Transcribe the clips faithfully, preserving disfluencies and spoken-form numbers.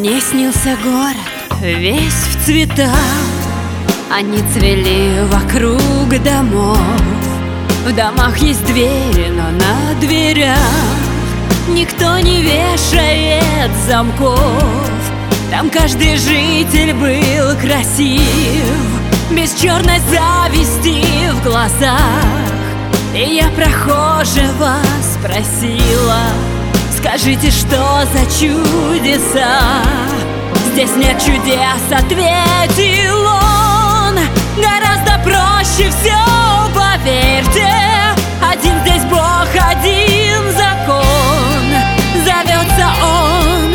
Мне снился город весь в цветах, они цвели вокруг домов. В домах есть двери, но на дверях никто не вешает замков. Там каждый житель был красив, без черной зависти в глазах. И я прохожего спросила: скажите, что за чудеса? Здесь нет чудес, ответил он. Гораздо проще все, поверьте. Один здесь Бог, один закон. Зовется он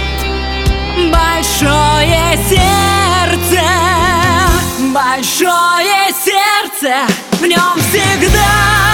большое сердце. Большое сердце, в нем всегда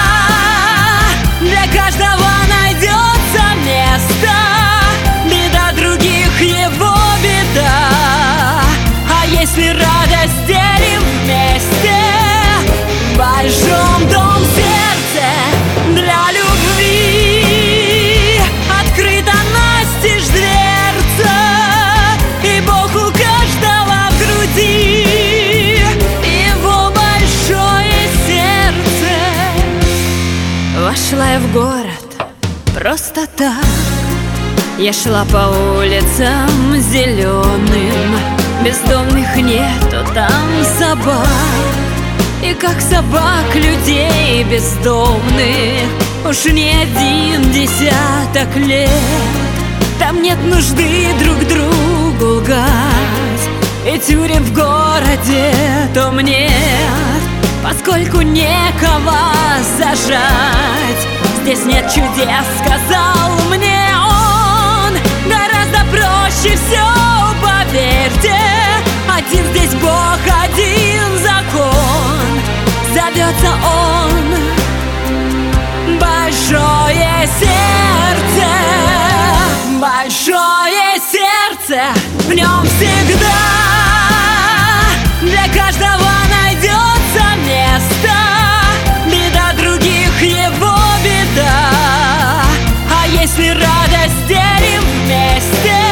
для каждого найдется место. Беда других — его беда. А если радость делим вместе, в большом дом сердце для любви открыта настежь дверца, и Бог у каждого в груди. Его большое сердце. Вошла я в город просто так. Я шла по улицам зеленым, бездомных нету там собак. И как собак людей бездомных уж не один десяток лет. Там нет нужды друг другу лгать, и тюрем в городе том нет, поскольку некого зажать. Здесь нет чудес, сказал мне он. Гораздо проще все, поверьте. Один здесь Бог, один закон. Зовется он большое сердце. Большое сердце, в нем всегда для каждого найдется место. Беда других — его беда. А если радость делим вместе,